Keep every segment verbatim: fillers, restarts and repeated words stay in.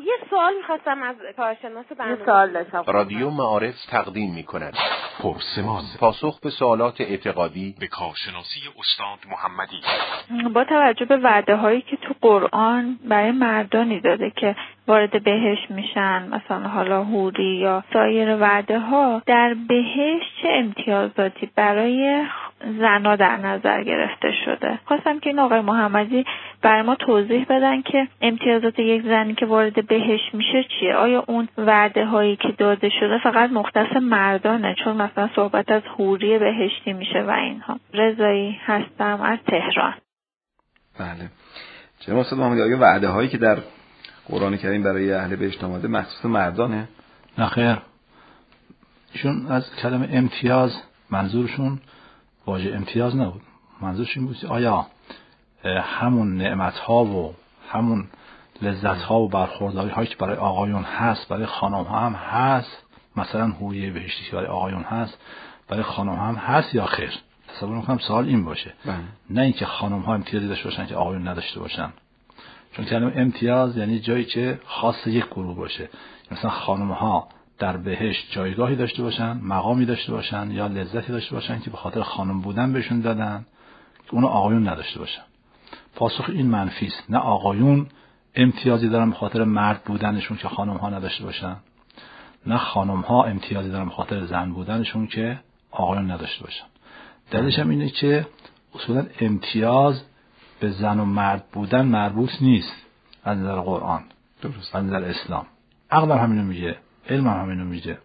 یه سوال می‌خواستم از کارشناس برنامه. یه سوال داشتم. رادیو معارف تقدیم می‌کند پرسمان، پاسخ به سوالات اعتقادی به کارشناسی استاد محمدی. با توجه به وعده‌هایی که تو قرآن برای مردانی داده که وارد بهشت میشن، مثلا حالا حوری یا سایر وعده‌ها، در بهشت چه امتیازاتی برای زنها در نظر گرفته شده؟ خواستم که این آقای محمدی برای ما توضیح بدن که امتیازات یک زنی که وارد بهشت میشه چیه؟ آیا اون وعده‌هایی که داده شده فقط مختص مردانه؟ چون مثلا صحبت از حوری بهشتی میشه و اینها. رضایی هستم از تهران. بله. جناب استاد محمدی، آیا وعده‌هایی که در قرآن کریم برای اهل بهشت آمده مخصوص مردانه؟ نه خیر. ایشون از کلمه امتیاز منظورشون واژه امتیاز نبود. منظورشون بود آیا همون نعمت‌ها و همون لذت‌ها و برخورداری‌هایی که برای آقایون هست برای خانم‌ها هم هست، مثلا حوری بهشتی که برای آقایون هست برای خانم‌ها هم هست یا خیر؟ تصور می‌کنم سوال این باشه. بله. نه اینکه خانم‌ها امتیازی داشته باشن که آقایون نداشته باشن. چون کلمه امتیاز یعنی جایی که خاص یک گروه باشه. مثلا خانم‌ها در بهشت جایگاهی داشته باشن، مقامی داشته باشن یا لذتی داشته باشن که به خاطر خانم بودن بهشون دادن که اون آقایون نداشته باشن. پاسخ این منفی است. نه آقایون امتیازی دارن به خاطر مرد بودنشون که خانم‌ها نداشته باشن، نه خانم‌ها امتیازی دارن به خاطر زن بودنشون که آقایون نداشته باشن. دلیلش هم اینه که اصولا امتیاز به زن و مرد بودن مربوط نیست از نظر قرآن، درست، از نظر اسلام. عقل هم همینو میگه، علم هم همینو میگه.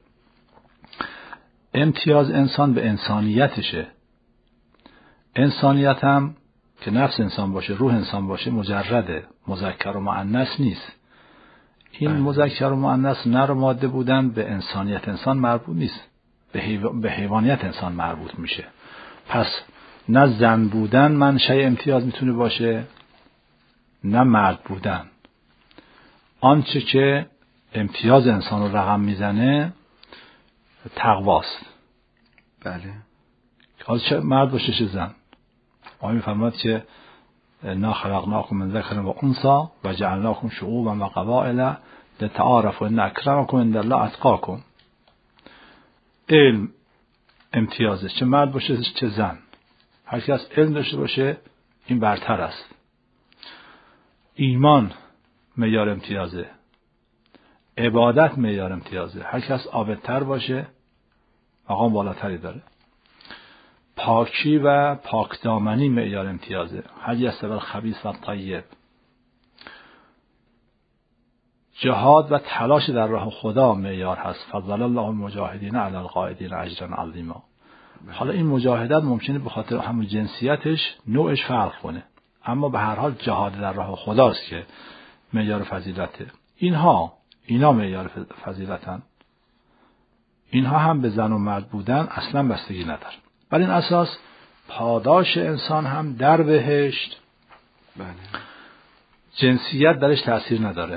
امتیاز انسان به انسانیتشه. انسانیت هم که نفس انسان باشه، روح انسان باشه، مجرده، مذکر و مؤنث نیست. این مذکر و مؤنث نر و ماده بودن به انسانیت انسان مربوط نیست، به, حیو... به حیوانیت انسان مربوط میشه. پس نه زن بودن منشأ امتیاز میتونه باشه، نه مرد بودن. آنچه که امتیاز انسان رو رقم میزنه تقواست. بله. حالا چه مرد باشه چه زن. آیه میفرماد که انا خلقناکم من ذکر و انثی و جعلناکم شعوبا و قبائل لتعارفوا ان اکرمکم عند الله اتقاکم. علم امتیازه، چه مرد باشه چه زن. هر کس علم داشته باشه این برتر است. ایمان معیار امتیازه، عبادت معیار امتیازه. هر کس عابدتر باشه مقام بالاتری داره. پاکی و پاکدامنی معیار امتیازه. هر یستوی الخبیث و الطیب. جهاد و تلاش در راه خدا معیار هست. فضل الله المجاهدین علی القاعدین اجرا عظیما. حالا این مجاهدت ممکنه به خاطر همون جنسیتش نوعش فرق کنه، اما به هر حال جهاد در راه خداست که معیار فضیلته. اینها اینا معیار فضیلتن. اینها هم به زن و مرد بودن اصلا بستگی نداره. بر این اساس پاداش انسان هم در بهشت بله. جنسیت درش تأثیر نداره.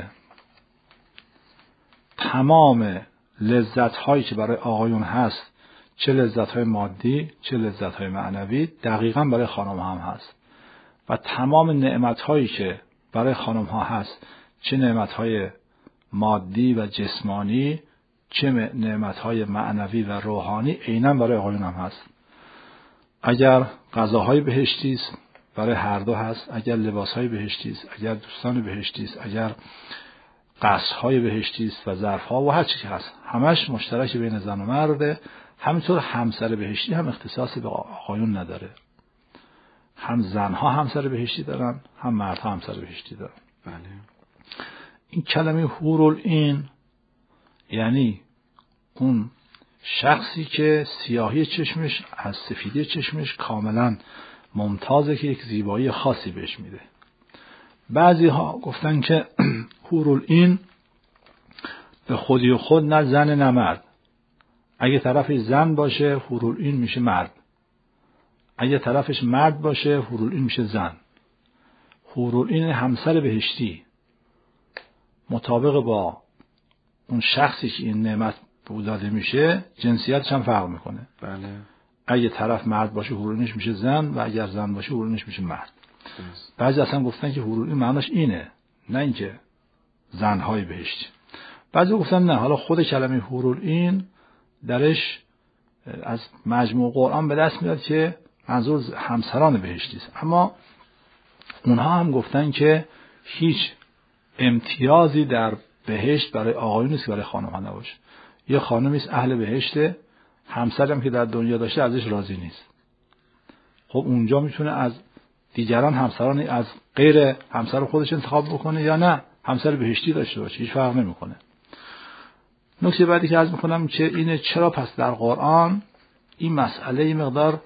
تمام لذت هایی که برای آقایون هست، چه لذت های مادی چه لذت های معنوی، دقیقاً برای خانم هم هست. و تمام نعمت هایی که برای خانم ها هست، چه نعمت های مادی و جسمانی چه نعمت های معنوی و روحانی، عیناً برای آقایون هم هست. اگر غذاهای بهشتی است برای هر دو هست، اگر لباسهای بهشتی است، اگر دوستان بهشتی است، اگر قصرهای بهشتی است و ظرفها و هر چی که هست، همش مشترک بین زن و مرده. همینطور همسر بهشتی هم اختصاصی به آقایون نداره. هم زنها همسر بهشتی دارن، هم مردها همسر بهشتی دارن. بله. این کلمه حورالعین یعنی اون شخصی که سیاهی چشمش از سفیدی چشمش کاملا ممتازه که یک زیبایی خاصی بهش میده. بعضی ها گفتن که حورالعین به خودی و خود نه زن نه مرد. اگه طرفش زن باشه حورالعین میشه مرد، اگه طرفش مرد باشه حورالعین میشه زن. حورالعین همسر بهشتی مطابق با اون شخصی که این نعمت داده میشه جنسیتش هم فرق میکنه. بله. اگه طرف مرد باشه حورالعینش میشه زن و اگر زن باشه حورالعینش میشه مرد. بعضی اصلا گفتن که حورالعین معناش اینه، نه اینکه زنهای بهشتی. بعضی گفتن نه، حالا خود کلمه حورالعین درش از مجموع قرآن به دست میاد که منظور همسران بهشتی است. اما اونها هم گفتن که هیچ امتیازی در بهشت برای آقایون نیست که برای خانم‌ها نباشه. یه خانمی است اهل بهشته، همسرم که در دنیا داشته ازش راضی نیست، خب اونجا میتونه از دیگران همسرانی از غیر همسر خودش انتخاب بکنه یا نه همسر بهشتی داشته باشه، هیچ فرق نمیکنه. نکته بعدی که عرض میکنم که اینه چرا پس در قرآن این مسئله این مقدار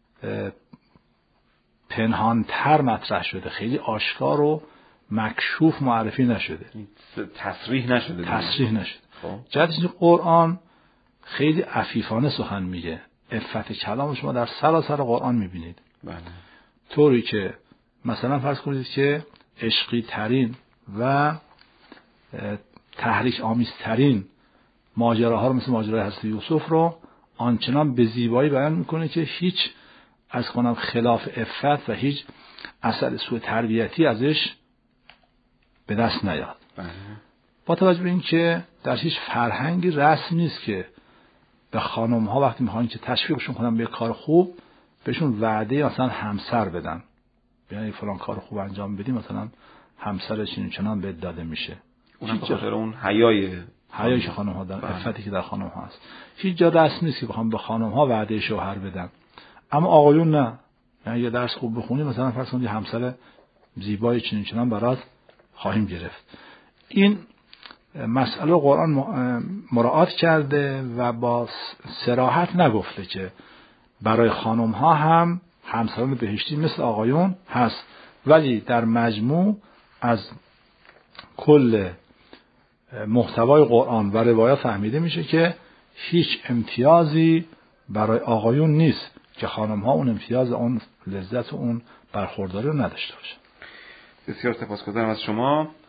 پنهانتر مطرح شده، خیلی آشکار و مکشوف معرفی نشده، تصریح نشده تصریح نشده. جدش قرآن خیلی عفیفانه سخن میگه، عفت کلام شما در سراسر قرآن میبینید. بله. طوری که مثلا فرض کنید که عشقی ترین و تحریک آمیز ترین ماجراها رو مثل ماجرای حضرت یوسف رو آنچنان به زیبایی بیان میکنه که هیچ از کنم خلاف عفت و هیچ اثر سوء تربیتی ازش به دست نیاد. بله. با توجه به این که در هیچ فرهنگی رسم نیست که به خانم ها وقتی میخوان که تشویقشون کنن به کار خوب بهشون وعده مثلا همسر بدن، یعنی فلان کار خوب انجام بدی مثلا همسر چنین چنان بهت داده میشه. اونم به خاطر اون حیای حیای که خانم ها در عفتی که در خانم ها هست. هیچ جا رسم نیست که بخوام به خانم ها وعده شوهر بدن. اما آقایون نه، یعنی یه درس خوب بخونی مثلا فرض کنید همسر زیبای چنین چنان برات خواهیم گرفت. این مسئله قرآن مراعات کرده و با صراحت نگفته که برای خانم ها هم همسران بهشتی مثل آقایون هست، ولی در مجموع از کل محتوای قرآن و روایات فهمیده میشه که هیچ امتیازی برای آقایون نیست که خانم ها اون امتیاز، اون لذت و اون برخورداری رو نداشته باشه. بسیار سپاسگزارم از شما.